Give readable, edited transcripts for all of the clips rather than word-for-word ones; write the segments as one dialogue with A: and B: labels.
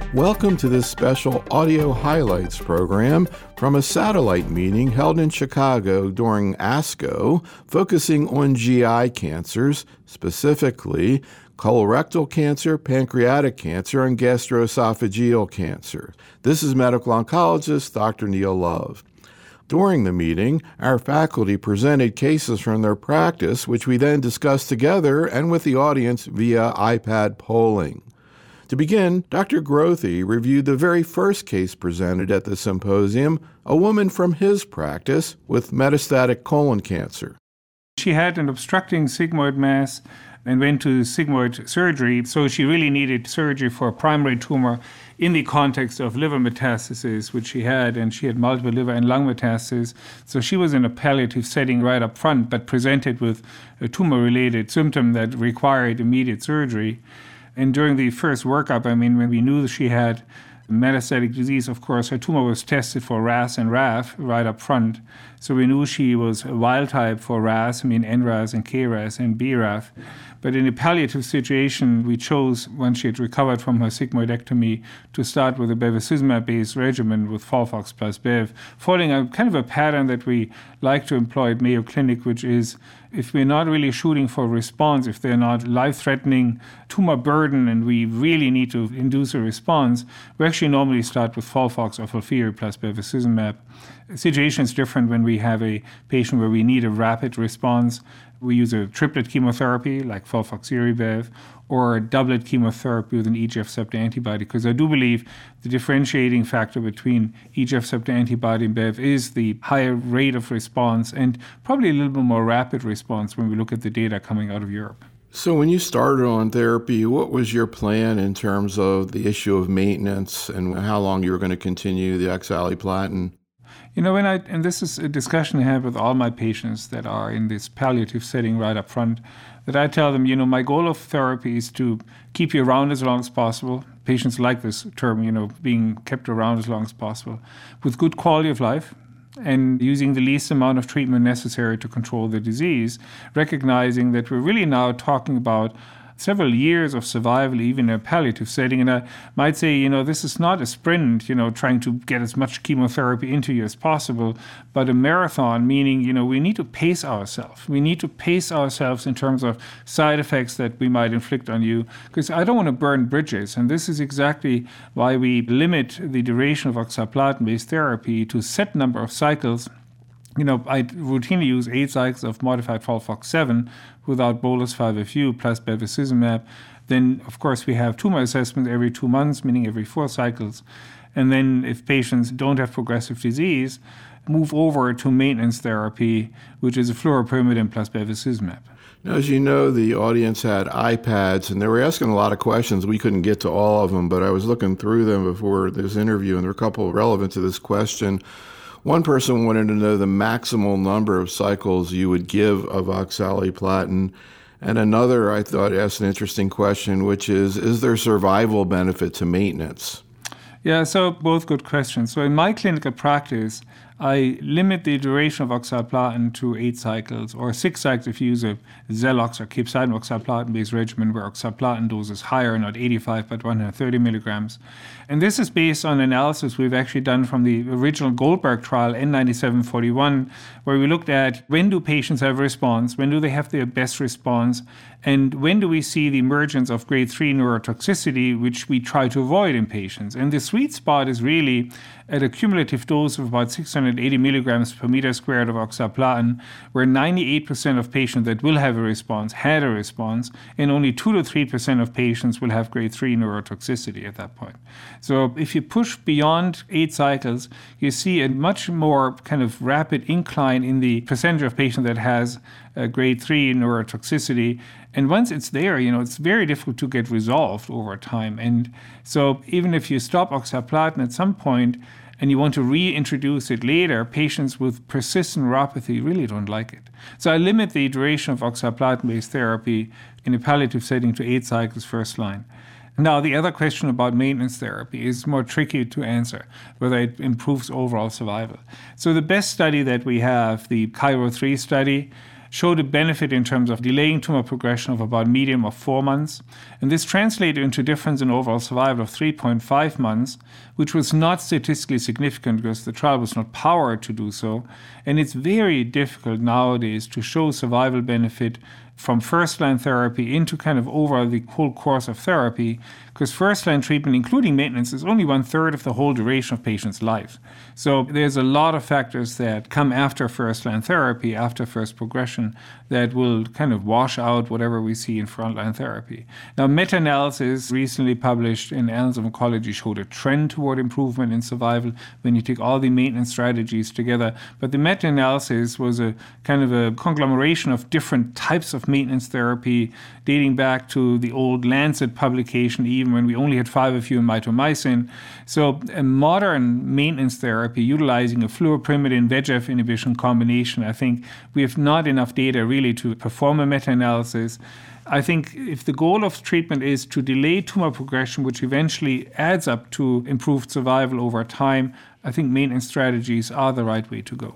A: Welcome to this special audio highlights program from a satellite meeting held in Chicago during ASCO, focusing on GI cancers, specifically colorectal cancer, pancreatic cancer, and gastroesophageal cancer. This is medical oncologist Dr. Neil Love. During the meeting, our faculty presented cases from their practice, which we then discussed together and with the audience via iPad polling. To begin, Dr. Grothe reviewed the very first case presented at the symposium, a woman from his practice with metastatic colon cancer.
B: She had an obstructing sigmoid mass and went to sigmoid surgery, so she really needed surgery for a primary tumor in the context of liver metastasis, which she had, and she had multiple liver and lung metastases. So she was in a palliative setting right up front, but presented with a tumor-related symptom that required immediate surgery. And during the first workup, when we knew that she had metastatic disease, of course, her tumor was tested for RAS and RAF right up front. So we knew she was a wild type for RAS, NRAS and KRAS and BRAF. But in a palliative situation, we chose, once she had recovered from her sigmoidectomy, to start with a bevacizumab-based regimen with FOLFOX plus Bev, following a kind of a pattern that we like to employ at Mayo Clinic, which is if we're not really shooting for response, if they're not life-threatening tumor burden and we really need to induce a response, we actually normally start with FOLFOX or FOLFIRI plus bevacizumab. The situation is different when we have a patient where we need a rapid response. We use a triplet chemotherapy like FOLFOXIRI-Bev or a doublet chemotherapy with an EGF-receptor antibody, because I do believe the differentiating factor between EGF-receptor antibody and Bev is the higher rate of response and probably a little bit more rapid response when we look at the data coming out of Europe.
A: So when you started on therapy, what was your plan in terms of the issue of maintenance and how long you were going to continue the oxaliplatin?
B: And this is a discussion I have with all my patients that are in this palliative setting right up front, that I tell them, my goal of therapy is to keep you around as long as possible. Patients like this term, being kept around as long as possible, with good quality of life and using the least amount of treatment necessary to control the disease, recognizing that we're really now talking about several years of survival, even in a palliative setting. And I might say, this is not a sprint, trying to get as much chemotherapy into you as possible, but a marathon, meaning, we need to pace ourselves. We need to pace ourselves in terms of side effects that we might inflict on you, because I don't want to burn bridges. And this is exactly why we limit the duration of oxaliplatin-based therapy to a set number of cycles. I routinely use 8 cycles of modified FOLFOX7 without bolus 5-FU plus bevacizumab. Then, of course, we have tumor assessment every 2 months, meaning every 4 cycles. And then if patients don't have progressive disease, move over to maintenance therapy, which is a fluoropyrimidine plus bevacizumab.
A: Now, as you know, the audience had iPads, and they were asking a lot of questions. We couldn't get to all of them, but I was looking through them before this interview, and there were a couple relevant to this question. One person wanted to know the maximal number of cycles you would give of oxaliplatin. And another, I thought, asked an interesting question, which is there survival benefit to maintenance?
B: Yeah, so both good questions. So in my clinical practice, I limit the duration of oxaliplatin to 8 cycles, or 6 cycles if you use a Xelox or capecitabine oxaliplatin-based regimen where oxaliplatin dose is higher, not 85 but 130 milligrams. And this is based on analysis we've actually done from the original Goldberg trial, N9741, where we looked at when do patients have a response, when do they have their best response, and when do we see the emergence of grade 3 neurotoxicity, which we try to avoid in patients. And the sweet spot is really at a cumulative dose of about 680 milligrams per meter squared of oxaliplatin, where 98% of patients that will have a response had a response, and only 2 to 3% of patients will have grade 3 neurotoxicity at that point. So if you push beyond 8 cycles, you see a much more kind of rapid incline in the percentage of patients that has grade 3 neurotoxicity. And once it's there, it's very difficult to get resolved over time. And so even if you stop oxaliplatin at some point and you want to reintroduce it later, patients with persistent neuropathy really don't like it. So I limit the duration of oxaliplatin-based therapy in a palliative setting to 8 cycles first line. Now, the other question about maintenance therapy is more tricky to answer, whether it improves overall survival. So the best study that we have, the CAIRO 3 study, showed a benefit in terms of delaying tumor progression of about median of 4 months. And this translated into a difference in overall survival of 3.5 months, which was not statistically significant because the trial was not powered to do so. And it's very difficult nowadays to show survival benefit from first-line therapy into kind of over the whole course of therapy, because first-line treatment, including maintenance, is only 1/3 of the whole duration of patients' life. So there's a lot of factors that come after first-line therapy, after first progression, that will kind of wash out whatever we see in frontline therapy. Now, meta-analysis recently published in Annals of Oncology showed a trend toward improvement in survival when you take all the maintenance strategies together. But the meta-analysis was a kind of a conglomeration of different types of maintenance therapy dating back to the old Lancet publication, even when we only had 5-FU and mitomycin. So a modern maintenance therapy utilizing a fluoropyrimidine VEGF inhibition combination, I think we have not enough data really to perform a meta-analysis. I think if the goal of treatment is to delay tumor progression, which eventually adds up to improved survival over time, I think maintenance strategies are the right way to go.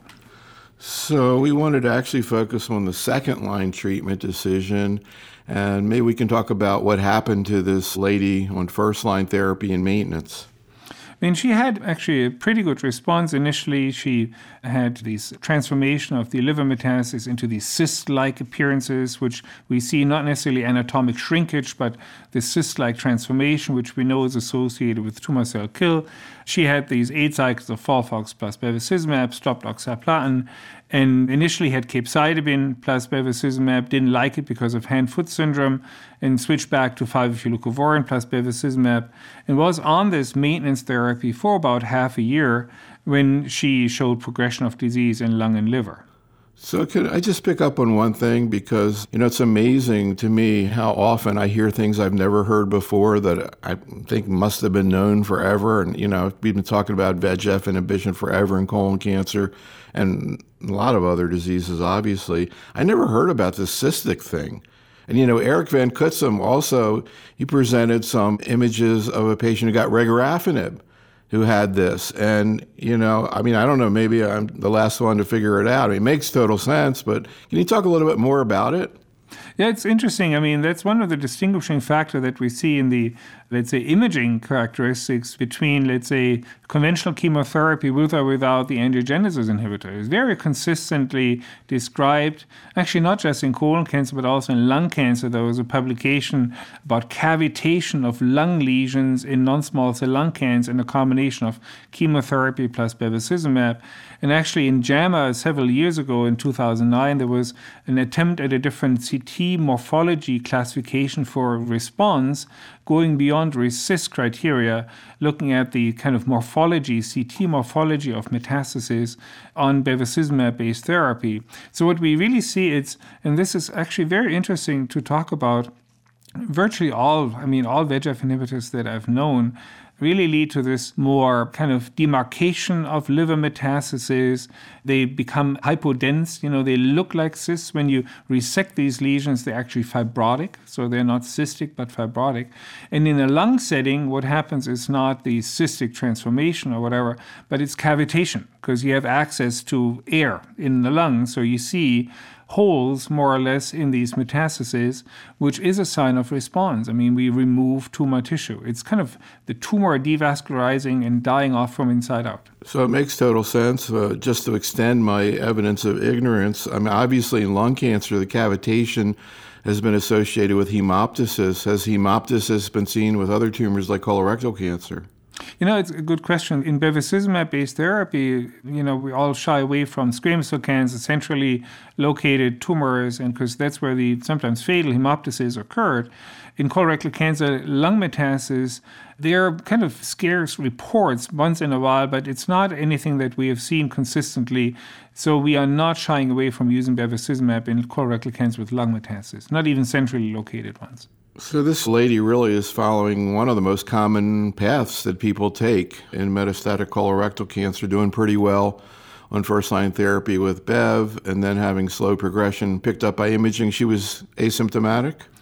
A: So we wanted to actually focus on the second-line treatment decision, and maybe we can talk about what happened to this lady on first-line therapy and maintenance.
B: I mean, she had actually a pretty good response. Initially, she had this transformation of the liver metastasis into these cyst-like appearances, which we see not necessarily anatomic shrinkage, but the cyst-like transformation, which we know is associated with tumor cell kill. She had these 8 cycles of FOLFOX plus bevacizumab, stopped oxaliplatin, and initially had capecitabine plus bevacizumab, didn't like it because of hand-foot syndrome, and switched back to 5-FU leucovorin plus bevacizumab, and was on this maintenance therapy for about half a year when she showed progression of disease in lung and liver.
A: So could I just pick up on one thing? Because, it's amazing to me how often I hear things I've never heard before that I think must have been known forever. And, we've been talking about VEGF inhibition forever in colon cancer and a lot of other diseases, obviously. I never heard about this cystic thing. And, Eric Van Cutsem also, he presented some images of a patient who got regorafenib who had this. And, I don't know, maybe I'm the last one to figure it out. It makes total sense, but can you talk a little bit more about it?
B: Yeah, it's interesting. I mean, that's one of the distinguishing factors that we see in the, let's say, imaging characteristics between, let's say, conventional chemotherapy with or without the angiogenesis inhibitor. It's very consistently described, actually not just in colon cancer, but also in lung cancer. There was a publication about cavitation of lung lesions in non-small cell lung cancer in a combination of chemotherapy plus bevacizumab. And actually in JAMA several years ago, in 2009, there was an attempt at a different CT morphology classification for response, going beyond RECIST criteria, looking at the kind of morphology, CT morphology of metastasis on bevacizumab-based therapy. So what we really see is, and this is actually very interesting to talk about, virtually all VEGF inhibitors that I've known really lead to this more kind of demarcation of liver metastases. They become hypodense, they look like cysts. When you resect these lesions, they're actually fibrotic, so they're not cystic but fibrotic. And in a lung setting, what happens is not the cystic transformation or whatever, but it's cavitation, because you have access to air in the lung, so you see holes, more or less, in these metastases, which is a sign of response. I mean, we remove tumor tissue. It's kind of the tumor devascularizing and dying off from inside out.
A: So it makes total sense. Just to extend my evidence of ignorance, I mean, obviously in lung cancer, the cavitation has been associated with hemoptysis. Has hemoptysis been seen with other tumors like colorectal cancer?
B: It's a good question. In bevacizumab-based therapy, we all shy away from squamous cell cancer, centrally located tumors, and because that's where the sometimes fatal hemoptysis occurred. In colorectal cancer, lung metastases, they're kind of scarce reports once in a while, but it's not anything that we have seen consistently. So we are not shying away from using bevacizumab in colorectal cancer with lung metastases, not even centrally located ones.
A: So this lady really is following one of the most common paths that people take in metastatic colorectal cancer, doing pretty well on first-line therapy with Bev, and then having slow progression picked up by imaging. She was asymptomatic?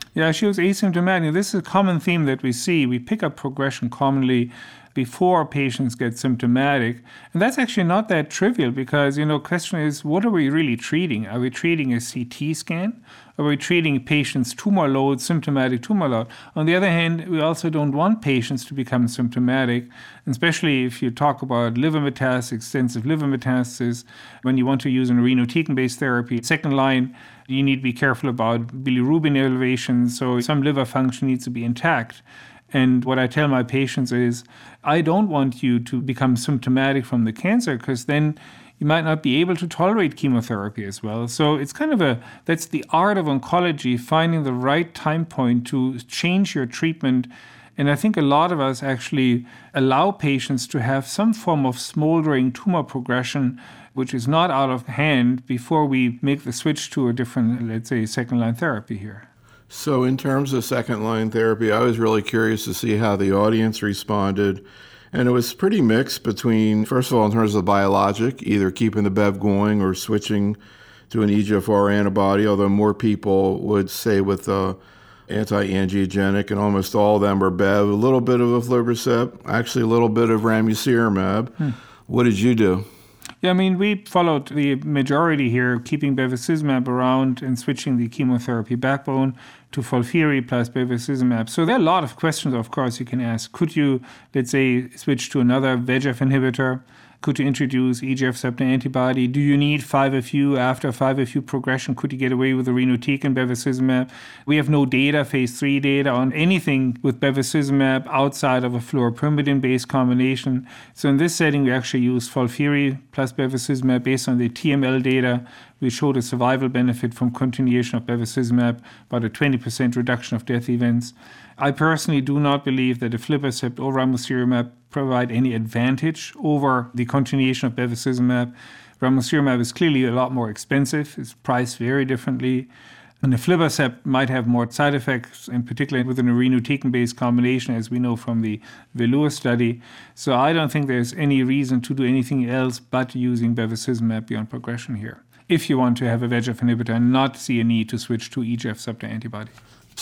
B: Yeah, she was asymptomatic. This is a common theme that we see. We pick up progression commonly before patients get symptomatic. And that's actually not that trivial because, question is, what are we really treating? Are we treating a CT scan? Are we treating patients' tumor load, symptomatic tumor load? On the other hand, we also don't want patients to become symptomatic, especially if you talk about liver metastasis, extensive liver metastasis, when you want to use an irinotecan-based therapy. Second line, you need to be careful about bilirubin elevation, so some liver function needs to be intact. And what I tell my patients is, I don't want you to become symptomatic from the cancer because then you might not be able to tolerate chemotherapy as well. So it's that's the art of oncology, finding the right time point to change your treatment. And I think a lot of us actually allow patients to have some form of smoldering tumor progression, which is not out of hand, before we make the switch to a different, let's say, second-line therapy here.
A: So in terms of second-line therapy, I was really curious to see how the audience responded. And it was pretty mixed between, first of all, in terms of biologic, either keeping the Bev going or switching to an EGFR antibody, although more people would say with anti-angiogenic, and almost all of them were Bev, a little bit of aflibercept, actually a little bit of ramucirumab. What did you do?
B: Yeah, we followed the majority here, keeping bevacizumab around and switching the chemotherapy backbone to FOLFIRI plus bevacizumab. So there are a lot of questions, of course, you can ask. Could you, let's say, switch to another VEGF inhibitor? Could you introduce EGF receptor antibody? Do you need 5-FU after 5-FU progression? Could you get away with irinotecan bevacizumab? We have no data, phase 3 data, on anything with bevacizumab outside of a fluoropyrimidine-based combination. So in this setting, we actually use FOLFIRI plus bevacizumab based on the TML data. We showed a survival benefit from continuation of bevacizumab, about a 20% reduction of death events. I personally do not believe that aflibercept or ramucirumab provide any advantage over the continuation of bevacizumab. Ramucirumab is clearly a lot more expensive. It's priced very differently. And aflibercept might have more side effects, in particular with an irinotecan-based combination, as we know from the VELUR study. So I don't think there's any reason to do anything else but using bevacizumab beyond progression here, if you want to have a VEGF inhibitor and not see a need to switch to EGF receptor antibody.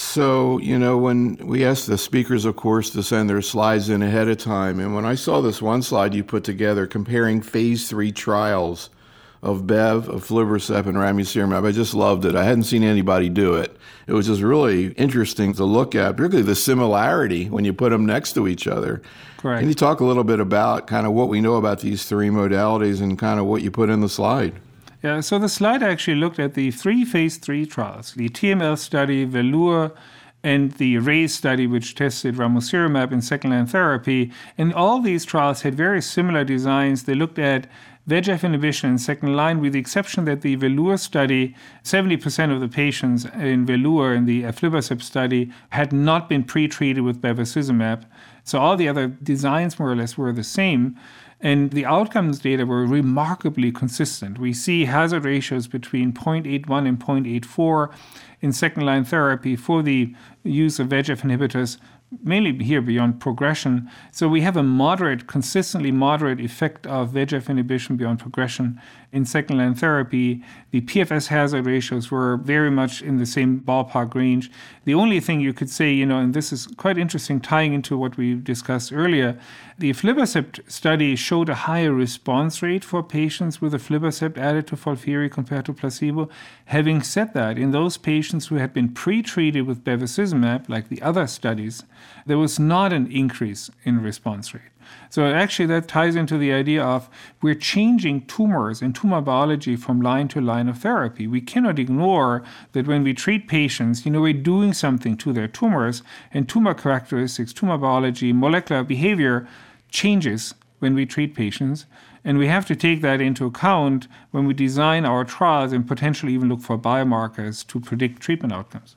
A: So, when we asked the speakers, of course, to send their slides in ahead of time, and when I saw this one slide you put together comparing phase 3 trials of Bev, aflibercept, and ramucirumab, I just loved it. I hadn't seen anybody do it. It was just really interesting to look at, particularly the similarity when you put them next to each other.
B: Correct.
A: Can you talk a little bit about kind of what we know about these three modalities and kind of what you put in the slide?
B: Yeah, so the slide actually looked at the 3 phase 3 trials, the TML study, VELUR, and the RAISE study, which tested ramucirumab in second-line therapy. And all these trials had very similar designs. They looked at VEGF inhibition in second line, with the exception that the VELUR study, 70% of the patients in VELUR in the aflibercept study had not been pre-treated with bevacizumab. So all the other designs more or less were the same. And the outcomes data were remarkably consistent. We see hazard ratios between 0.81 and 0.84 in second-line therapy for the use of VEGF inhibitors, mainly here beyond progression. So we have a consistently moderate effect of VEGF inhibition beyond progression in second-line therapy. The PFS hazard ratios were very much in the same ballpark range. The only thing you could say, and this is quite interesting tying into what we discussed earlier, the aflibercept study showed a higher response rate for patients with aflibercept added to FOLFIRI compared to placebo. Having said that, in those patients who had been pre-treated with bevacizumab, like the other studies, there was not an increase in response rate. So actually that ties into the idea of we're changing tumors and tumor biology from line to line of therapy. We cannot ignore that when we treat patients, we're doing something to their tumors, and tumor characteristics, tumor biology, molecular behavior changes when we treat patients. And we have to take that into account when we design our trials and potentially even look for biomarkers to predict treatment outcomes.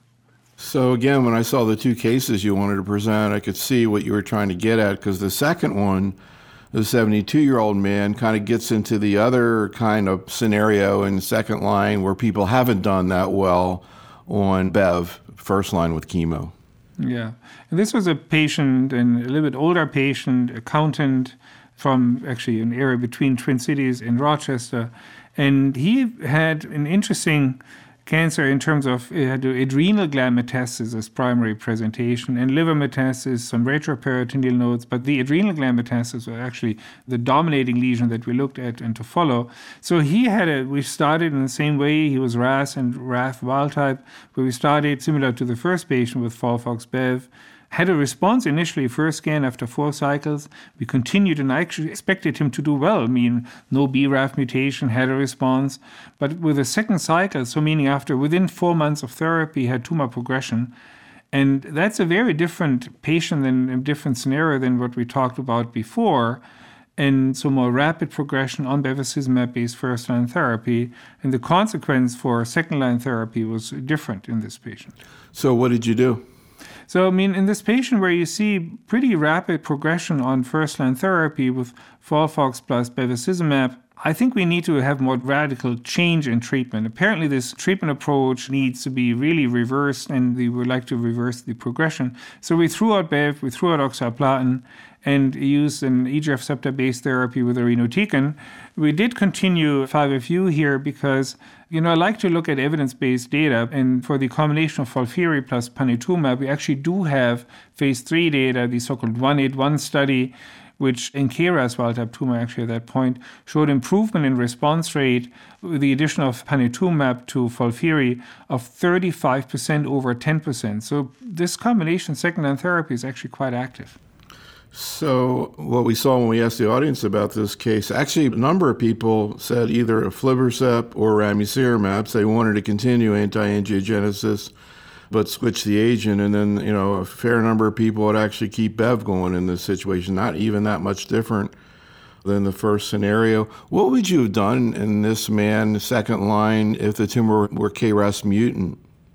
A: So again, when I saw the two cases you wanted to present, I could see what you were trying to get at, because the second one, the 72-year-old man, kind of gets into the other kind of scenario in second line where people haven't done that well on Bev, first line with chemo.
B: Yeah. And this was a patient, and a little bit older patient, accountant from actually an area between Twin Cities and Rochester. And he had an interesting cancer in terms of it had adrenal gland metastasis as primary presentation and liver metastasis, some retroperitoneal nodes, but the adrenal gland metastasis were actually the dominating lesion that we looked at and to follow. So we started in the same way. He was RAS and RAF wild type, but we started similar to the first patient with FOLFOX-Bev. Had a response initially, first scan after 4 cycles. We continued, and I actually expected him to do well. I mean, no BRAF mutation, had a response. But with a second cycle, so meaning within 4 months of therapy, had tumor progression. And that's a very different patient and a different scenario than what we talked about before. And so more rapid progression on bevacizumab-based first-line therapy. And the consequence for second-line therapy was different in this patient.
A: So what did you do?
B: So, in this patient where you see pretty rapid progression on first-line therapy with FOLFOX plus bevacizumab, I think we need to have more radical change in treatment. Apparently, this treatment approach needs to be really reversed, and we would like to reverse the progression. So we threw out Bev, we threw out oxaliplatin, and used an EGF receptor-based therapy with irinotecan. We did continue 5-FU here because, I like to look at evidence-based data. And for the combination of FOLFIRI plus panitumumab, we actually do have phase 3 data, the so-called 181 study, which in KRAS wild-type tumor actually at that point showed improvement in response rate with the addition of panitumumab to FOLFIRI of 35% over 10%. So this combination second-line therapy is actually quite active.
A: So what we saw when we asked the audience about this case, actually a number of people said either aflibercept or ramucirumab. So they wanted to continue anti-angiogenesis but switch the agent. And then, a fair number of people would actually keep Bev going in this situation, not even that much different than the first scenario. What would you have done in this man, second line, if the tumor were KRAS mutant?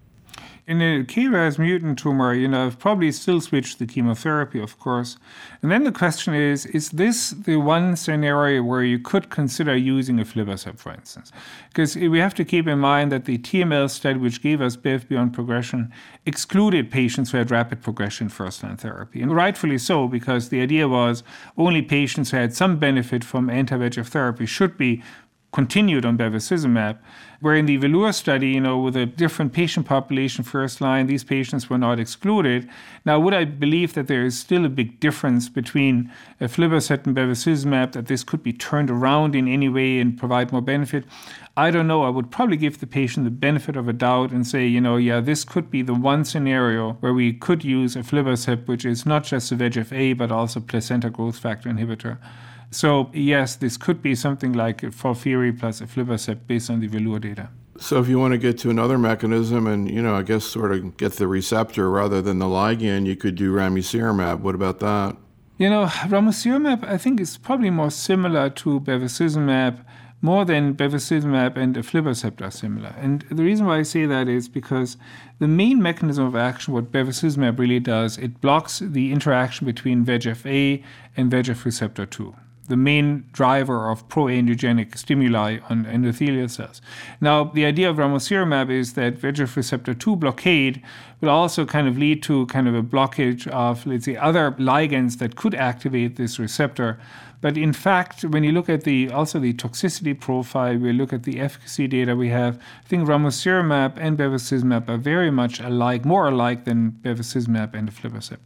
B: In a KRAS mutant tumor, I've probably still switched the chemotherapy, of course. And then the question is this the one scenario where you could consider using aflibercept, for instance? Because we have to keep in mind that the TML study, which gave us Bev beyond progression, excluded patients who had rapid progression first-line therapy. And rightfully so, because the idea was only patients who had some benefit from anti-VEGF therapy should be continued on bevacizumab, where in the VELUR study, with a different patient population first line, these patients were not excluded. Now, would I believe that there is still a big difference between aflibercept and bevacizumab, that this could be turned around in any way and provide more benefit? I don't know. I would probably give the patient the benefit of a doubt and say, this could be the one scenario where we could use aflibercept, which is not just a VEGF-A, but also placenta growth factor inhibitor. So, yes, this could be something like FOLFIRI plus aflibercept based on the VELUR data.
A: So if you want to get to another mechanism and, I guess sort of get the receptor rather than the ligand, you could do ramucirumab. What about that?
B: Ramucirumab, I think, is probably more similar to bevacizumab, more than bevacizumab and aflibercept are similar. And the reason why I say that is because the main mechanism of action, what bevacizumab really does, it blocks the interaction between VEGF-A and VEGF receptor 2. The main driver of pro-angiogenic stimuli on endothelial cells. Now, the idea of ramucirumab is that VEGF receptor 2 blockade will also kind of lead to kind of a blockage of, let's say, other ligands that could activate this receptor. But in fact, when you look at the toxicity profile, we look at the efficacy data we have, I think ramucirumab and bevacizumab are very much alike, more alike than bevacizumab and aflibercept.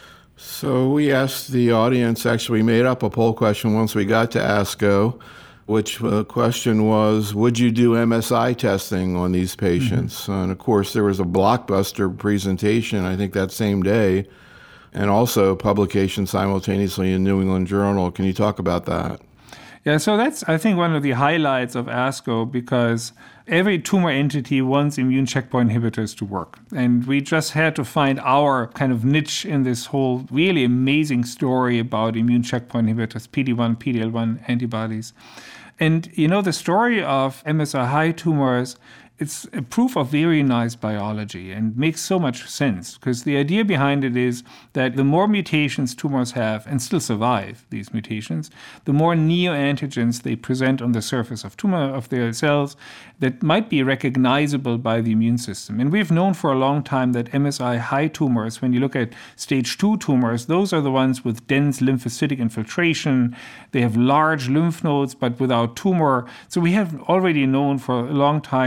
A: So we asked the audience, actually we made up a poll question once we got to ASCO, which the question was, would you do MSI testing on these patients? Mm-hmm. And of course, there was a blockbuster presentation, I think that same day, and also publication simultaneously in New England Journal. Can you talk about that?
B: Yeah, so that's, I think, one of the highlights of ASCO, because every tumor entity wants immune checkpoint inhibitors to work. And we just had to find our kind of niche in this whole really amazing story about immune checkpoint inhibitors, PD-1, PD-L1 antibodies. And, the story of MSI-high tumors, it's a proof of very nice biology and makes so much sense, because the idea behind it is that the more mutations tumors have and still survive these mutations, the more neoantigens they present on the surface of their cells that might be recognizable by the immune system. And we've known for a long time that MSI-high tumors, when you look at stage 2 tumors, those are the ones with dense lymphocytic infiltration. They have large lymph nodes, but without tumor. So we have already known for a long time that the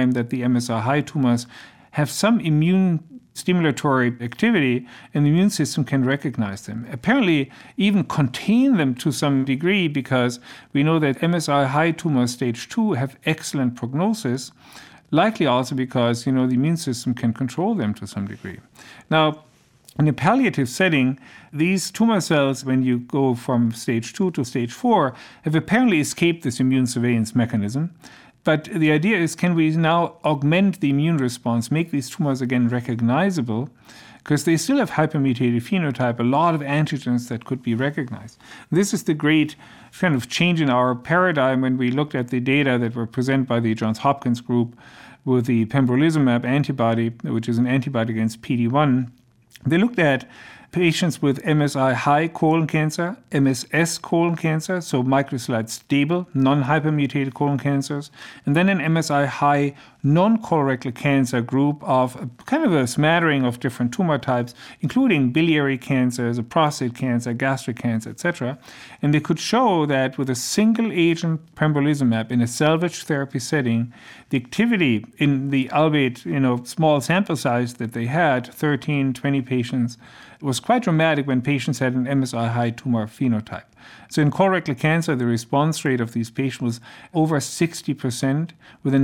B: the MSI-high tumors have some immune stimulatory activity, and the immune system can recognize them. Apparently, even contain them to some degree, because we know that MSI-high tumors stage 2 have excellent prognosis, likely also because, the immune system can control them to some degree. Now, in a palliative setting, these tumor cells, when you go from stage 2 to stage 4, have apparently escaped this immune surveillance mechanism. But the idea is, can we now augment the immune response, make these tumors again recognizable? Because they still have hypermutated phenotype, a lot of antigens that could be recognized. This is the great kind of change in our paradigm when we looked at the data that were presented by the Johns Hopkins group with the pembrolizumab antibody, which is an antibody against PD-1. They looked at patients with MSI-high colon cancer, MSS colon cancer, so microsatellite stable, non-hypermutated colon cancers, and then an MSI-high non-colorectal cancer group of kind of a smattering of different tumor types, including biliary cancers, prostate cancer, gastric cancer, etc. And they could show that with a single-agent pembrolizumab in a salvage therapy setting, the activity in the albeit small sample size that they had, 13, 20 patients, was quite dramatic when patients had an MSI-high tumor phenotype. So in colorectal cancer, the response rate of these patients was over 60%, with a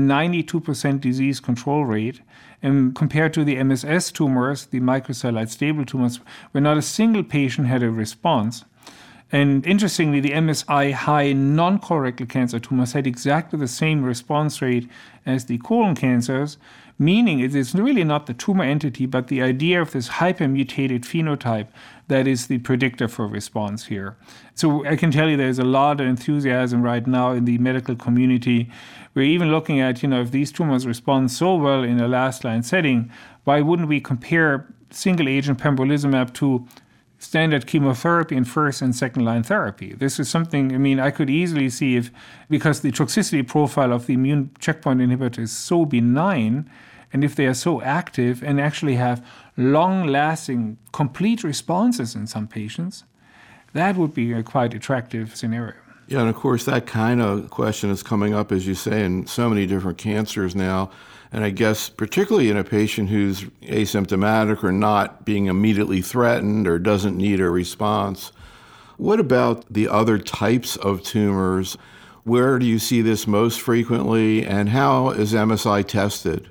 B: 92% disease control rate. And compared to the MSS tumors, the microsatellite stable tumors, where not a single patient had a response. And interestingly, the MSI-high non-colorectal cancer tumors had exactly the same response rate as the colon cancers, meaning it is really not the tumor entity, but the idea of this hypermutated phenotype that is the predictor for response here. So I can tell you there's a lot of enthusiasm right now in the medical community. We're even looking at, if these tumors respond so well in a last-line setting, why wouldn't we compare single-agent pembrolizumab to standard chemotherapy in first and second line therapy? This is something, I could easily see because the toxicity profile of the immune checkpoint inhibitor is so benign, and if they are so active and actually have long-lasting, complete responses in some patients, that would be a quite attractive scenario.
A: Yeah, and of course, that kind of question is coming up, as you say, in so many different cancers now. And I guess particularly in a patient who's asymptomatic or not being immediately threatened or doesn't need a response. What about the other types of tumors? Where do you see this most frequently, and how is MSI tested?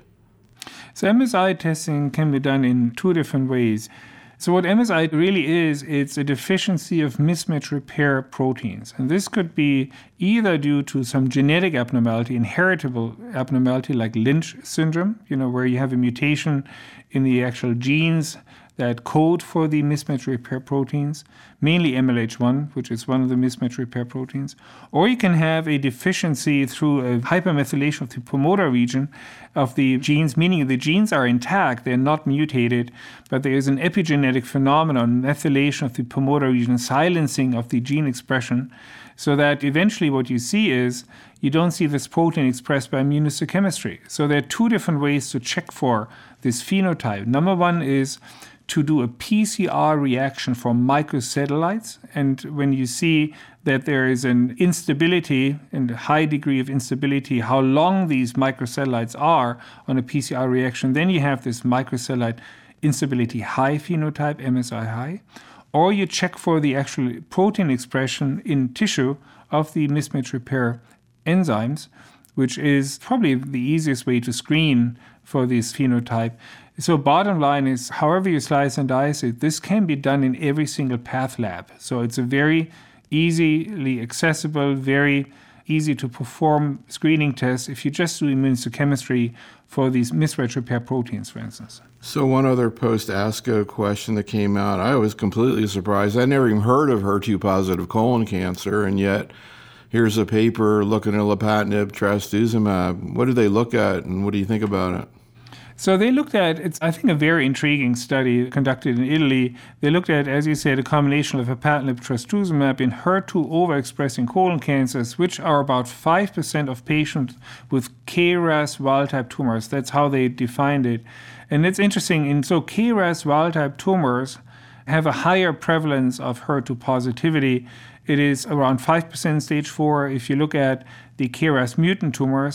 B: So MSI testing can be done in two different ways. So what MSI really is, it's a deficiency of mismatch repair proteins. And this could be either due to some genetic abnormality, inheritable abnormality like Lynch syndrome, where you have a mutation in the actual genes that code for the mismatch repair proteins, mainly MLH1, which is one of the mismatch repair proteins. Or you can have a deficiency through a hypermethylation of the promoter region of the genes, meaning the genes are intact, they're not mutated, but there is an epigenetic phenomenon, methylation of the promoter region, silencing of the gene expression, so that eventually what you see is you don't see this protein expressed by immunohistochemistry. So there are two different ways to check for this phenotype. Number one is to do a PCR reaction for microsatellites. And when you see that there is an instability and a high degree of instability, how long these microsatellites are on a PCR reaction, then you have this microsatellite instability high phenotype, MSI high. Or you check for the actual protein expression in tissue of the mismatch repair enzymes, which is probably the easiest way to screen for this phenotype. So bottom line is, however you slice and dice it, this can be done in every single path lab. So it's a very easily accessible, very easy to perform screening test if you just do immunohistochemistry for these mismatch repair proteins, for instance.
A: So one other post-ASCO question that came out, I was completely surprised. I never even heard of HER2-positive colon cancer, and yet here's a paper looking at lapatinib, trastuzumab. What did they look at, and what do you think about it?
B: So they looked at, it's I think a very intriguing study conducted in Italy. They looked at, as you said, a combination of lapatinib, trastuzumab in HER2 overexpressing colon cancers, which are about 5% of patients with KRAS wild-type tumors. That's how they defined it. And it's interesting, so KRAS wild-type tumors have a higher prevalence of HER2 positivity. It is around 5% stage 4. If you look at the KRAS mutant tumors,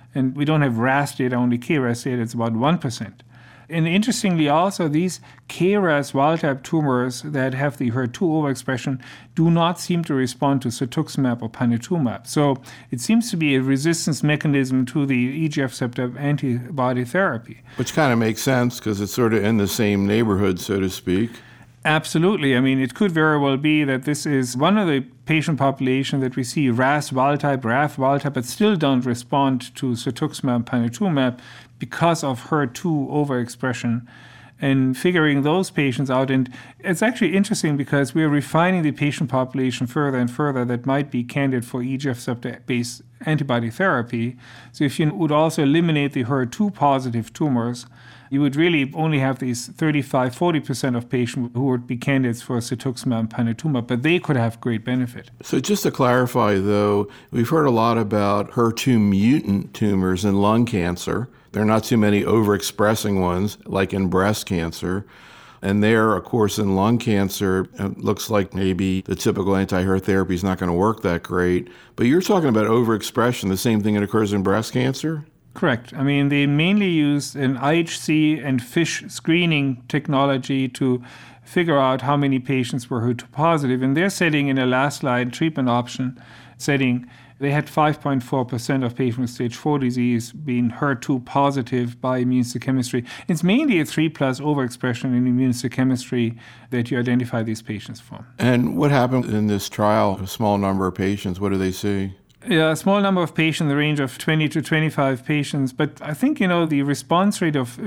B: And we don't have RAS data, only KRAS data, it's about 1%. And interestingly also, these KRAS wild-type tumors that have the HER2 overexpression do not seem to respond to cetuximab or panitumumab. So it seems to be a resistance mechanism to the EGF receptor antibody therapy.
A: Which kind of makes sense because it's sort of in the same neighborhood, so to speak.
B: Absolutely. I mean, it could very well be that this is one of the patient population that we see RAS wild-type, RAF wild-type, but still don't respond to cetuximab, panitumumab because of HER2 overexpression, and figuring those patients out. And it's actually interesting because we're refining the patient population further and further that might be candidate for EGF receptor-based antibody therapy. So if you would also eliminate the HER2 positive tumors, you would really only have these 35-40% of patients who would be candidates for cetuximab and panitumumab, but they could have great benefit.
A: So just to clarify, though, we've heard a lot about HER2 mutant tumors in lung cancer. There are not too many overexpressing ones, like in breast cancer. And there, of course, in lung cancer, it looks like maybe the typical anti-HER therapy is not going to work that great. But you're talking about overexpression, the same thing that occurs in breast cancer?
B: Correct. I mean, they mainly use an IHC and FISH screening technology to figure out how many patients were HER2 positive. In their setting, in a last-line treatment option setting, they had 5.4% of patients with stage 4 disease being HER2 positive by immunohistochemistry. It's mainly a 3+ overexpression in immunohistochemistry that you identify these patients from.
A: And what happened in this trial, a small number of patients? What do they see?
B: Yeah, a small number of patients, in the range of 20 to 25 patients. But I think, the real response rate of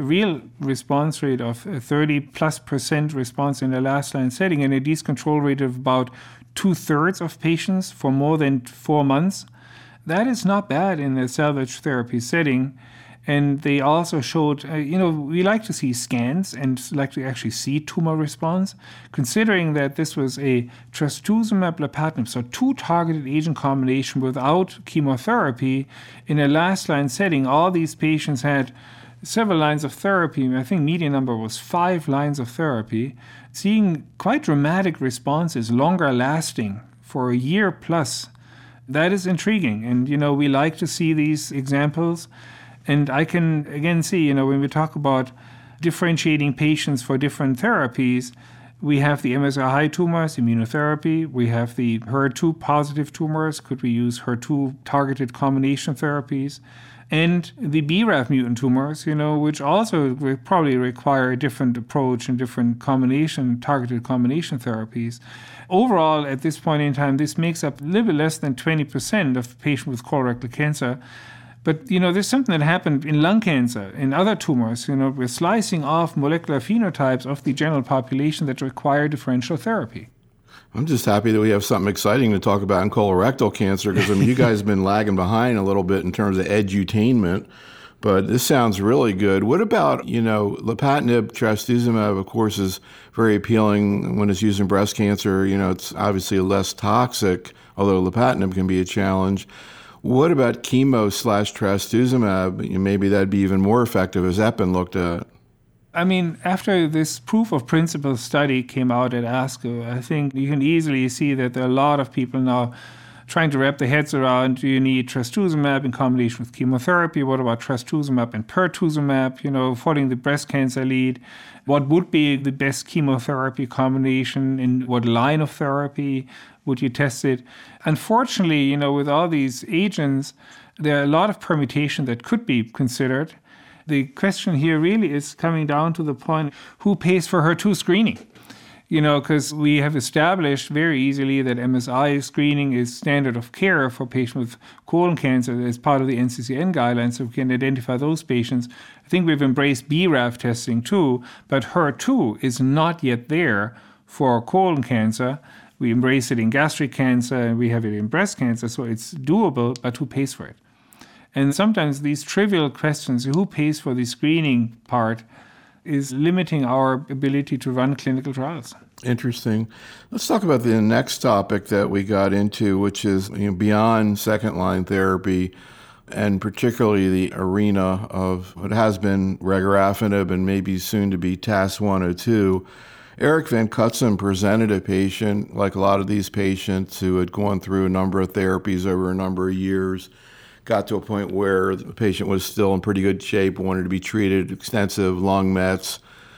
B: 30+% response in the last line setting and a disease control rate of about 2/3 of patients for more than 4 months, that is not bad in a salvage therapy setting. And they also showed, we like to see scans and like to actually see tumor response, considering that this was a trastuzumab lapatinib, so 2 targeted agent combination without chemotherapy in a last line setting. All these patients had several lines of therapy. I think median number was 5 lines of therapy, seeing quite dramatic responses, longer lasting for a year plus. That is intriguing. And, we like to see these examples. And I can, again, see, when we talk about differentiating patients for different therapies, we have the MSI high tumors, immunotherapy. We have the HER2 positive tumors. Could we use HER2 targeted combination therapies? And the BRAF mutant tumors, which also probably require a different approach and different targeted combination therapies. Overall, at this point in time, this makes up a little bit less than 20% of patients with colorectal cancer. But, there's something that happened in lung cancer, in other tumors. We're slicing off molecular phenotypes of the general population that require differential therapy.
A: I'm just happy that we have something exciting to talk about in colorectal cancer because, you guys have been lagging behind a little bit in terms of edutainment. But this sounds really good. What about, lapatinib, trastuzumab, of course, is very appealing when it's used in breast cancer. It's obviously less toxic, although lapatinib can be a challenge. What about chemo/trastuzumab? Maybe that'd be even more effective. Has that been looked at?
B: I mean, after this proof of principle study came out at ASCO, I think you can easily see that there are a lot of people now trying to wrap their heads around, do you need trastuzumab in combination with chemotherapy? What about trastuzumab and pertuzumab, following the breast cancer lead? What would be the best chemotherapy combination? In what line of therapy would you test it? Unfortunately, with all these agents, there are a lot of permutation that could be considered. The question here really is coming down to the point, who pays for HER2 screening? Because we have established very easily that MSI screening is standard of care for patients with colon cancer as part of the NCCN guidelines, so we can identify those patients. I think we've embraced BRAF testing too, but HER2 is not yet there for colon cancer. We embrace it in gastric cancer, and we have it in breast cancer, so it's doable, but who pays for it? And sometimes these trivial questions, who pays for the screening part, is limiting our ability to run clinical trials.
A: Interesting. Let's talk about the next topic that we got into, which is beyond second-line therapy, and particularly the arena of what has been regorafenib and maybe soon to be TAS-102. Eric Van Cutsem presented a patient, like a lot of these patients, who had gone through a number of therapies over a number of years, got to a point where the patient was still in pretty good shape, wanted to be treated, extensive lung mets,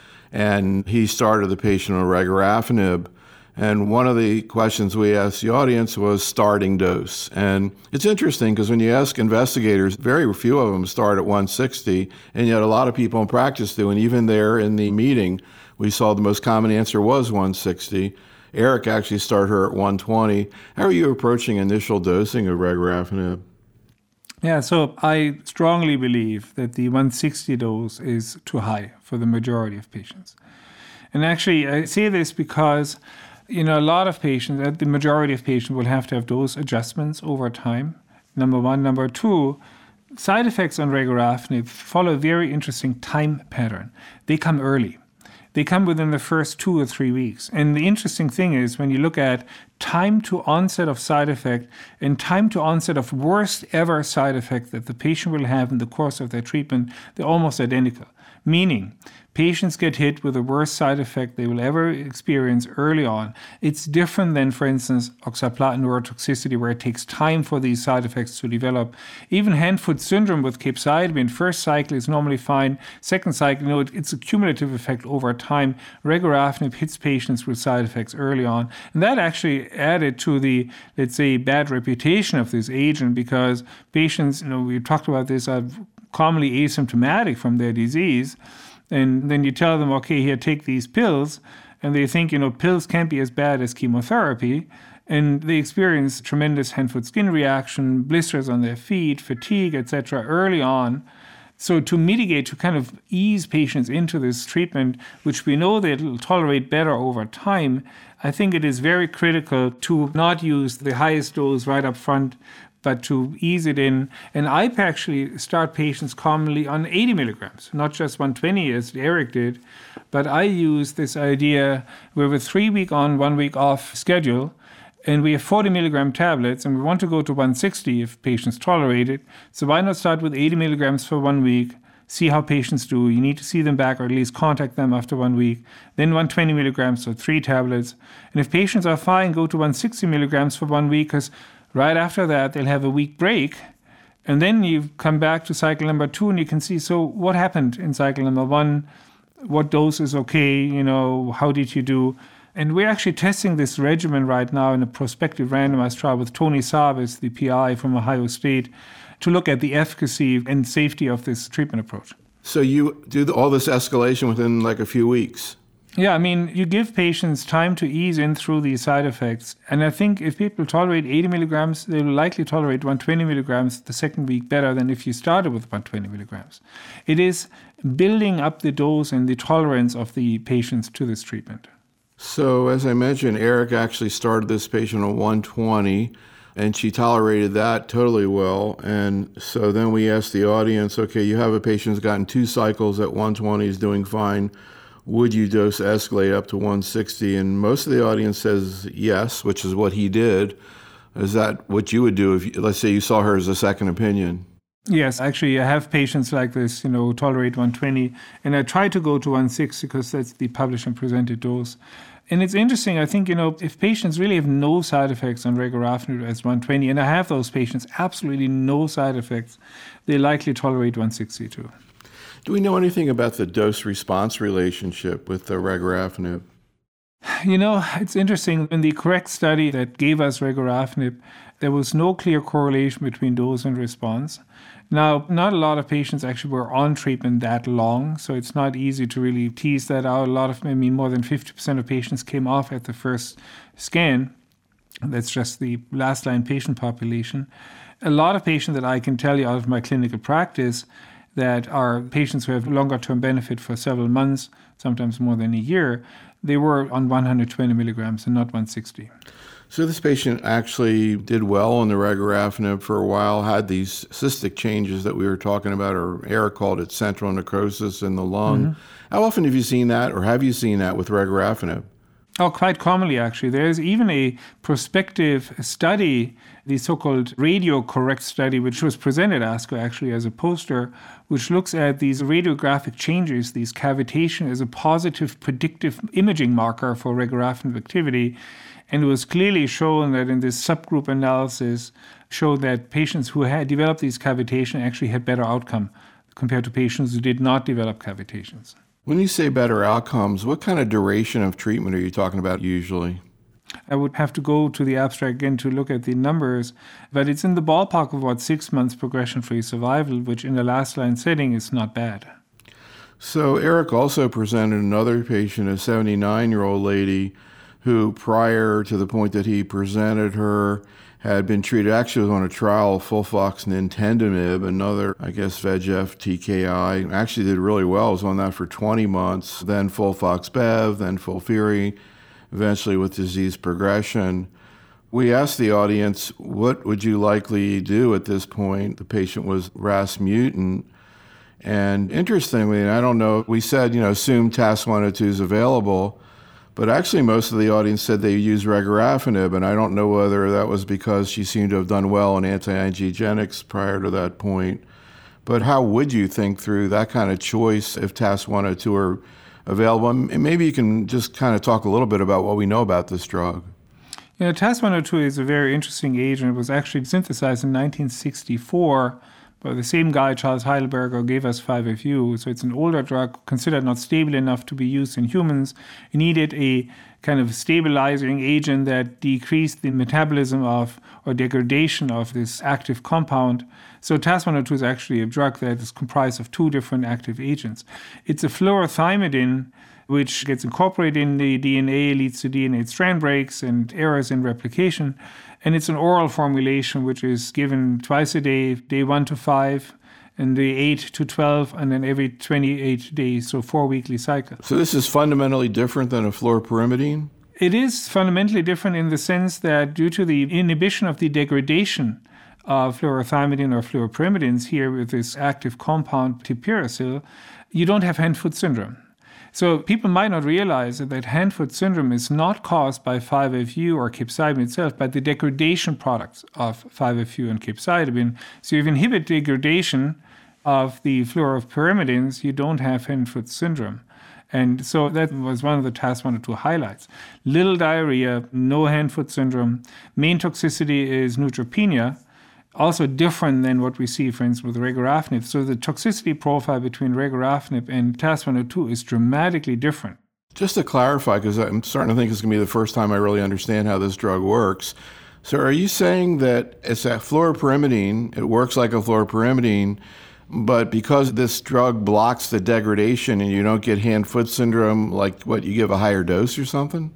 A: and he started the patient on regorafenib. And one of the questions we asked the audience was starting dose. And it's interesting because when you ask investigators, very few of them start at 160, and yet a lot of people in practice do. And even there in the meeting, we saw the most common answer was 160. Eric actually started her at 120. How are you approaching initial dosing of regorafenib?
B: Yeah, so I strongly believe that the 160 dose is too high for the majority of patients. And actually, I say this because a lot of patients, the majority of patients will have to have dose adjustments over time, number one. Number two, side effects on regorafenib follow a very interesting time pattern. They come early. They come within the first 2 or 3 weeks. And the interesting thing is when you look at time to onset of side effect and time to onset of worst ever side effect that the patient will have in the course of their treatment, they're almost identical. Meaning, patients get hit with the worst side effect they will ever experience early on. It's different than, for instance, oxaliplatin neurotoxicity, where it takes time for these side effects to develop. Even hand-foot syndrome with capecitabine, first cycle is normally fine. Second cycle, it's a cumulative effect over time. Regorafenib hits patients with side effects early on. And that actually added to the, let's say, bad reputation of this agent, because patients, we talked about this, are commonly asymptomatic from their disease. And then you tell them, okay, here, take these pills. And they think, pills can't be as bad as chemotherapy. And they experience tremendous hand-foot skin reaction, blisters on their feet, fatigue, etc. early on. So to mitigate, to kind of ease patients into this treatment, which we know they'll tolerate better over time, I think it is very critical to not use the highest dose right up front, but to ease it in. And I actually start patients commonly on 80 milligrams, not just 120 as Eric did, but I use this idea we have a 3-week on, 1 week off schedule, and we have 40 milligram tablets, and we want to go to 160 if patients tolerate it. So why not start with 80 milligrams for 1 week, see how patients do. You need to see them back or at least contact them after 1 week. Then 120 milligrams, so 3 tablets. And if patients are fine, go to 160 milligrams for 1 week, because right after that, they'll have a week break. And then you come back to cycle number 2 and you can see, so what happened in cycle number 1? What dose is okay? How did you do? And we're actually testing this regimen right now in a prospective randomized trial with Tony Sabas, the PI from Ohio State, to look at the efficacy and safety of this treatment approach.
A: So you do all this escalation within like a few weeks?
B: Yeah, you give patients time to ease in through these side effects. And I think if people tolerate 80 milligrams, they will likely tolerate 120 milligrams the second week better than if you started with 120 milligrams. It is building up the dose and the tolerance of the patients to this treatment.
A: So as I mentioned, Eric actually started this patient on 120, and she tolerated that totally well. And so then we asked the audience, okay, you have a patient who's gotten 2 cycles at 120, is doing fine. Would you dose escalate up to 160? And most of the audience says yes, which is what he did. Is that what you would do if, let's say, you saw her as a second opinion?
B: Yes, actually, I have patients like this, who tolerate 120, and I try to go to 160 because that's the published and presented dose. And it's interesting, I think, if patients really have no side effects on regorafenib as 120, and I have those patients, absolutely no side effects, they likely tolerate 160 too.
A: Do we know anything about the dose-response relationship with the regorafenib?
B: It's interesting. In the correct study that gave us regorafenib, there was no clear correlation between dose and response. Now, not a lot of patients actually were on treatment that long, so it's not easy to really tease that out. More than 50% of patients came off at the first scan. That's just the last line patient population. A lot of patients that I can tell you out of my clinical practice that are patients who have longer term benefit for several months, sometimes more than a year, they were on 120 milligrams and not 160.
A: So this patient actually did well on the regorafenib for a while, had these cystic changes that we were talking about, or Eric called it central necrosis in the lung. Mm-hmm. How often have you seen that, or have you seen that with regorafenib?
B: Oh, quite commonly, actually. There's even a prospective study, the so-called Radio-Correct study, which was presented at ASCO actually as a poster, which looks at these radiographic changes, these cavitation, as a positive predictive imaging marker for regorafenib activity. And it was clearly shown that in this subgroup analysis, showed that patients who had developed these cavitation actually had better outcome compared to patients who did not develop cavitations.
A: When you say better outcomes, what kind of duration of treatment are you talking about usually?
B: I would have to go to the abstract again to look at the numbers, but it's in the ballpark of about 6 months progression-free survival, which in the last line setting is not bad.
A: So Eric also presented another patient, a 79-year-old lady, who prior to the point that he presented her had been treated, actually was on a trial of FOLFOX nintedanib, another, I guess, VEGF TKI. Actually did really well, was on that for 20 months, then FOLFOX Bev, then FOLFIRI, eventually with disease progression. We asked the audience, what would you likely do at this point? The patient was RAS mutant. And interestingly, and I don't know, we said, assume TAS-102 is available, but actually most of the audience said they use regorafenib, and I don't know whether that was because she seemed to have done well in anti-angiogenics prior to that point. But how would you think through that kind of choice if TAS-102 are available? And maybe you can just kind of talk a little bit about what we know about this drug.
B: TAS-102 is a very interesting agent. It was actually synthesized in 1964 by the same guy, Charles Heidelberger, gave us 5-FU. So it's an older drug, considered not stable enough to be used in humans. It needed a kind of stabilizing agent that decreased the metabolism of or degradation of this active compound. So TAS-102 is actually a drug that is comprised of 2 different active agents. It's a fluorothymidine, which gets incorporated in the DNA, leads to DNA strand breaks and errors in replication. And it's an oral formulation, which is given twice a day, day 1 to 5, and day 8 to 12, and then every 28 days, so 4 weekly cycles.
A: So this is fundamentally different than a fluoropyrimidine?
B: It is fundamentally different in the sense that due to the inhibition of the degradation of fluorothymidine or fluoropyrimidines here with this active compound tipiracil, you don't have hand-foot syndrome. So people might not realize that hand-foot syndrome is not caused by 5-FU or capecitabine itself, but the degradation products of 5-FU and capecitabine. So if you inhibit degradation of the fluoropyrimidines, you don't have hand-foot syndrome. And so that was one of the TAS-102 highlights. Little diarrhea, no hand-foot syndrome. Main toxicity is neutropenia, also different than what we see, for instance, with regorafenib. So the toxicity profile between regorafenib and TAS-102 is dramatically different.
A: Just to clarify, because I'm starting to think it's going to be the first time I really understand how this drug works. So are you saying that it's a fluoropyrimidine, it works like a fluoropyrimidine, but because this drug blocks the degradation and you don't get hand-foot syndrome, like what, you give a higher dose or something?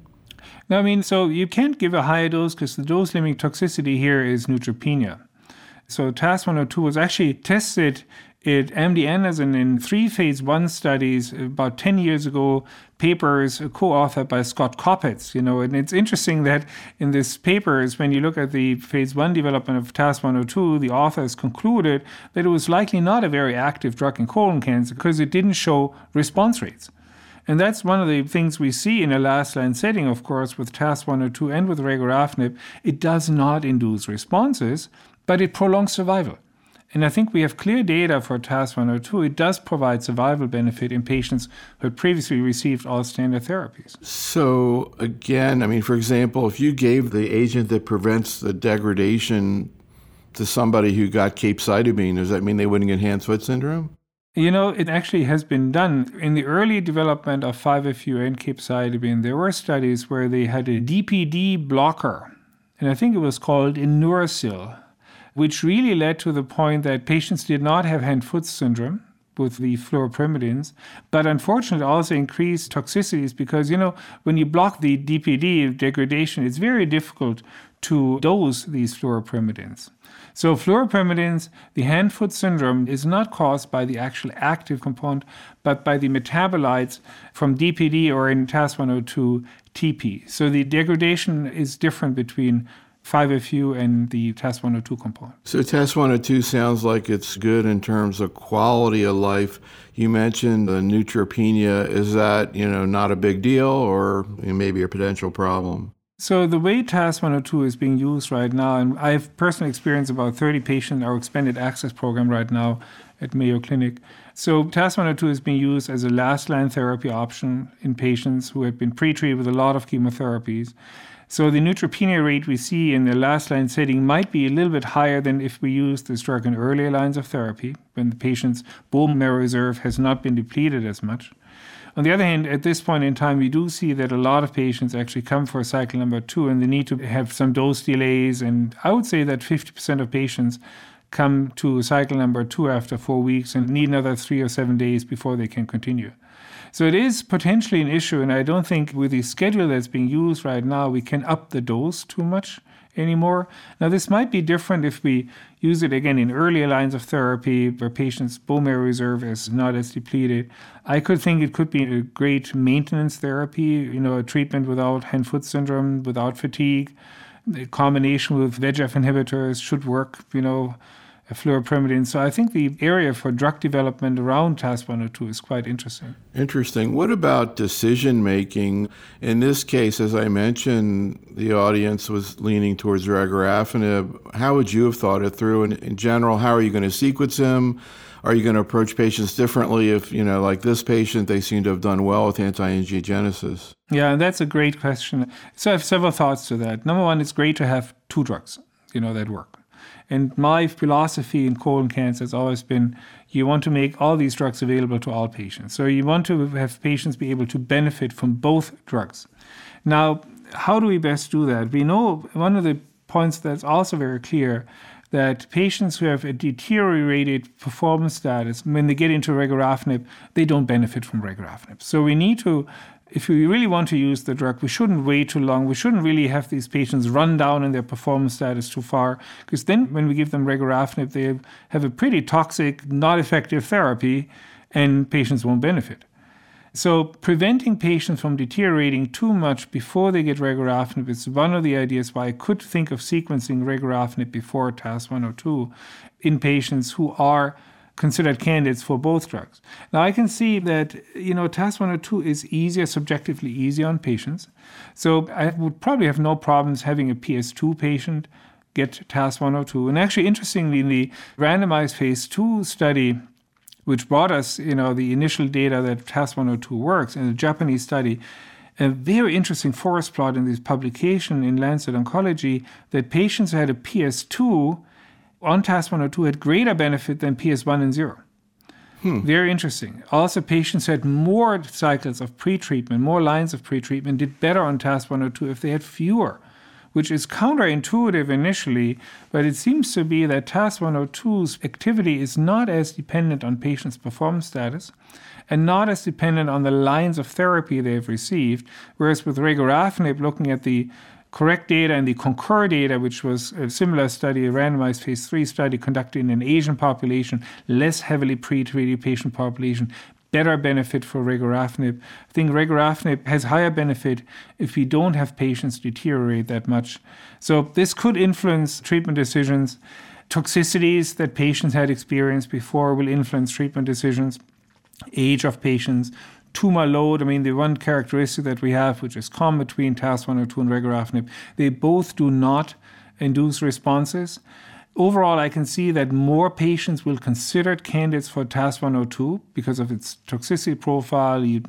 B: No, so you can't give a higher dose because the dose-limiting toxicity here is neutropenia. So TAS-102 was actually tested at MD Anderson in 3 phase 1 studies about 10 years ago, papers co-authored by Scott Kopitz, and it's interesting that in this papers, when you look at the phase 1 development of TAS-102, the authors concluded that it was likely not a very active drug in colon cancer because it didn't show response rates. And that's one of the things we see in a last-line setting, of course, with TAS-102 and with regorafenib. It does not induce responses, but it prolongs survival. And I think we have clear data for TAS-102. It does provide survival benefit in patients who had previously received all standard therapies.
A: So again, for example, if you gave the agent that prevents the degradation to somebody who got capecitabine, does that mean they wouldn't get hand-foot syndrome?
B: It actually has been done. In the early development of 5-FU and capecitabine, there were studies where they had a DPD blocker, and I think it was called Inuracil, which really led to the point that patients did not have hand-foot syndrome with the fluoropyrimidines, but unfortunately also increased toxicities because, when you block the DPD degradation, it's very difficult to dose these fluoropyrimidines. So fluoropyrimidines, the hand-foot syndrome is not caused by the actual active component, but by the metabolites from DPD or in TAS-102 TP. So the degradation is different between 5-FU and the TAS-102 component.
A: So TAS-102 sounds like it's good in terms of quality of life. You mentioned the neutropenia. Is that, not a big deal or maybe a potential problem?
B: So the way TAS-102 is being used right now, and I have personal experience about 30 patients in our expanded access program right now at Mayo Clinic. So TAS-102 is being used as a last-line therapy option in patients who have been pre-treated with a lot of chemotherapies. So the neutropenia rate we see in the last-line setting might be a little bit higher than if we use this drug in earlier lines of therapy, when the patient's bone marrow reserve has not been depleted as much. On the other hand, at this point in time, we do see that a lot of patients actually come for cycle number 2 and they need to have some dose delays. And I would say that 50% of patients come to cycle number 2 after 4 weeks and need another 3 or 7 days before they can continue. So it is potentially an issue, and I don't think with the schedule that's being used right now, we can up the dose too much anymore. Now, this might be different if we use it again in earlier lines of therapy where patients' bone marrow reserve is not as depleted. I could think it could be a great maintenance therapy, a treatment without hand-foot syndrome, without fatigue. The combination with VEGF inhibitors should work, fluoropyrimidine. So I think the area for drug development around TAS-102 is quite interesting.
A: Interesting. What about decision-making? In this case, as I mentioned, the audience was leaning towards regorafenib. How would you have thought it through? And in general, how are you going to sequence him? Are you going to approach patients differently if, like this patient, they seem to have done well with anti-angiogenesis?
B: Yeah, and that's a great question. So I have several thoughts to that. Number one, it's great to have 2 drugs, that work. And my philosophy in colon cancer has always been you want to make all these drugs available to all patients. So you want to have patients be able to benefit from both drugs. Now, how do we best do that? We know one of the points that's also very clear that patients who have a deteriorated performance status, when they get into regorafenib, they don't benefit from regorafenib. So we need to, if we really want to use the drug, we shouldn't wait too long. We shouldn't really have these patients run down in their performance status too far, because then when we give them regorafenib, they have a pretty toxic, not effective therapy, and patients won't benefit. So preventing patients from deteriorating too much before they get regorafenib is one of the ideas why I could think of sequencing regorafenib before TAS-102 in patients who are considered candidates for both drugs. Now, I can see that, TAS-102 is easier, subjectively easier on patients. So I would probably have no problems having a PS2 patient get TAS-102. And actually, interestingly, in the randomized phase 2 study, which brought us, the initial data that TAS-102 works, in the Japanese study, a very interesting forest plot in this publication in Lancet Oncology that patients who had a PS2 on TAS-102 had greater benefit than PS1 and 0. Very interesting. Also, patients who had more cycles of pretreatment, more lines of pretreatment, did better on TAS-102 if they had fewer, which is counterintuitive initially, but it seems to be that TAS-102's activity is not as dependent on patients' performance status and not as dependent on the lines of therapy they've received, whereas with regorafenib, looking at the correct data and the Concur data, which was a similar study, a randomized phase 3 study conducted in an Asian population, less heavily pre-treated patient population, better benefit for regorafenib. I think regorafenib has higher benefit if we don't have patients deteriorate that much. So this could influence treatment decisions. Toxicities that patients had experienced before will influence treatment decisions. Age of patients, tumor load. The one characteristic that we have, which is common between TAS-102 and regorafenib, they both do not induce responses. Overall, I can see that more patients will consider candidates for TAS-102 because of its toxicity profile. You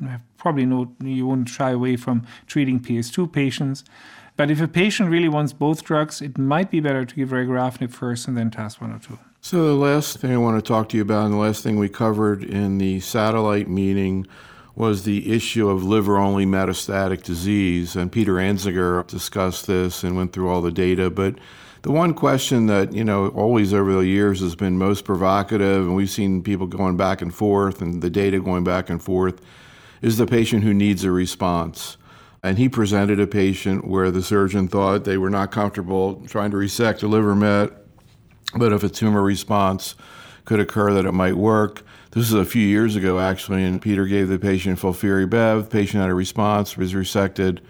B: wouldn't shy away from treating PS2 patients. But if a patient really wants both drugs, it might be better to give regorafenib first and then TAS-102.
A: So the last thing I want to talk to you about, and the last thing we covered in the satellite meeting, was the issue of liver-only metastatic disease. And Peter Anzinger discussed this and went through all the data. But the one question that, always over the years has been most provocative, and we've seen people going back and forth and the data going back and forth, is the patient who needs a response. And he presented a patient where the surgeon thought they were not comfortable trying to resect a liver met, but if a tumor response could occur, that it might work. This is a few years ago, actually, and Peter gave the patient FOLFIRI-Bev. The patient had a response, was resected,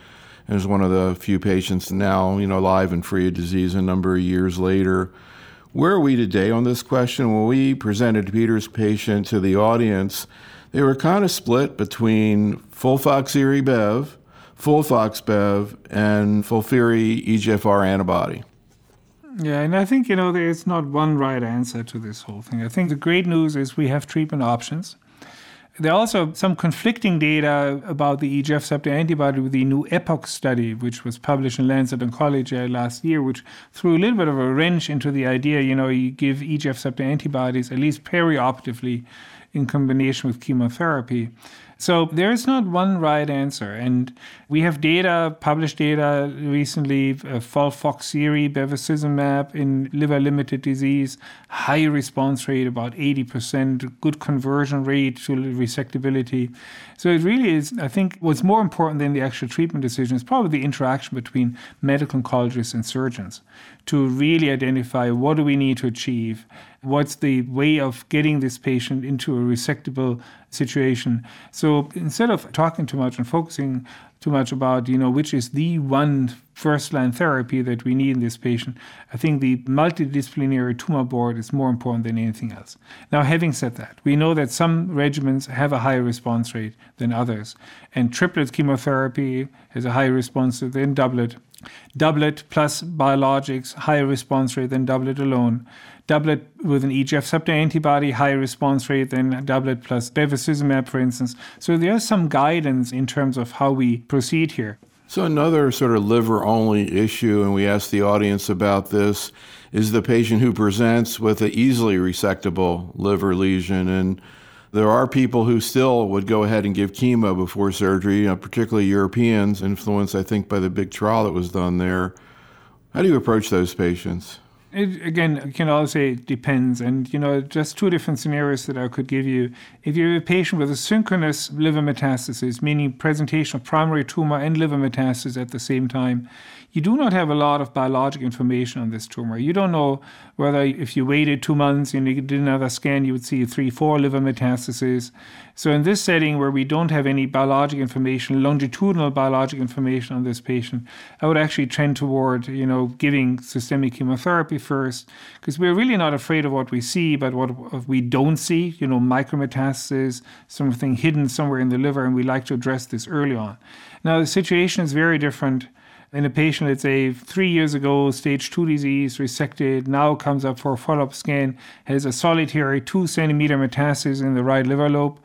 A: and is one of the few patients now, alive and free of disease a number of years later. Where are we today on this question? When we presented Peter's patient to the audience, they were kind of split between FOLFOXIRI-Bev, FOLFOX-Bev, and FOLFIRI EGFR antibody.
B: Yeah, and I think, there's not one right answer to this whole thing. I think the great news is we have treatment options. There are also some conflicting data about the EGF receptor antibody with the new EPOCH study, which was published in Lancet Oncology last year, which threw a little bit of a wrench into the idea, you give EGF receptor antibodies at least perioperatively in combination with chemotherapy. So there is not one right answer. And we have published data recently, FOLFOXIRI, bevacizumab in liver-limited disease, high response rate, about 80%, good conversion rate to resectability. So it really is, I think, what's more important than the actual treatment decision is probably the interaction between medical oncologists and surgeons to really identify what do we need to achieve, what's the way of getting this patient into a resectable situation. So instead of talking too much and focusing too much about, which is the one first-line therapy that we need in this patient, I think the multidisciplinary tumor board is more important than anything else. Now, having said that, we know that some regimens have a higher response rate than others, and triplet chemotherapy has a higher response rate than doublet. Doublet plus biologics, higher response rate than doublet alone. Doublet with an EGF receptor antibody, higher response rate than doublet plus bevacizumab, for instance. So there's some guidance in terms of how we proceed here.
A: So another sort of liver-only issue, and we asked the audience about this, is the patient who presents with an easily resectable liver lesion. And there are people who still would go ahead and give chemo before surgery, particularly Europeans, influenced, I think, by the big trial that was done there. How do you approach those patients?
B: Again, you can always say it depends. And, just two different scenarios that I could give you. If you have a patient with a synchronous liver metastasis, meaning presentation of primary tumor and liver metastasis at the same time, you do not have a lot of biologic information on this tumor. You don't know whether if you waited 2 months and you did another scan, you would see 3-4 liver metastases. So in this setting where we don't have any biologic information, longitudinal biologic information on this patient, I would actually trend toward, giving systemic chemotherapy first, because we're really not afraid of what we see, but what we don't see, micrometastasis, something hidden somewhere in the liver, and we like to address this early on. Now, the situation is very different in a patient, let's say 3 years ago, stage 2 disease, resected, now comes up for a follow-up scan, has a solitary 2-centimeter metastasis in the right liver lobe.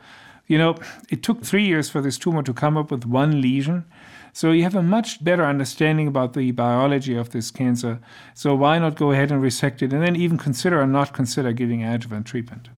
B: It took 3 years for this tumor to come up with one lesion. So you have a much better understanding about the biology of this cancer. So why not go ahead and resect it and then even consider or not consider giving adjuvant treatment?